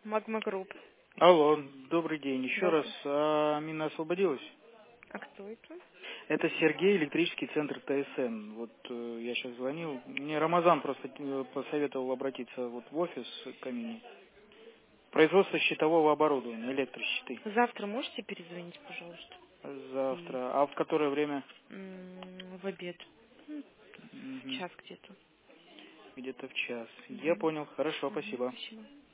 Магма Групп. Алло, добрый день. Еще раз, Добрый. Мина освободилась? А кто это? Это Сергей, электрический центр ТСН. Вот я сейчас звонил. Мне Рамазан просто посоветовал обратиться вот в офис к Амине. Производство щитового оборудования, электрощиты. Завтра можете перезвонить, пожалуйста? Завтра. А в которое время? В обед. В Мгм. час где-то. Где-то в час. Я Угу. понял. Хорошо, спасибо. Спасибо.